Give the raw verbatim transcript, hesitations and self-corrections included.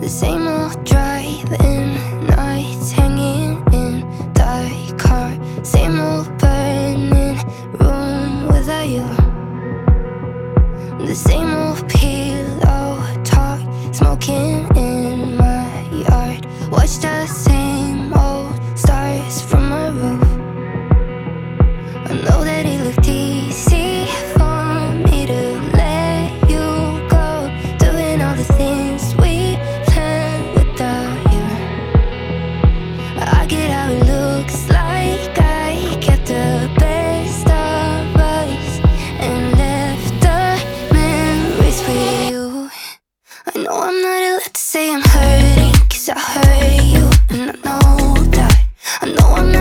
The same old driving nights, hanging in the car. Same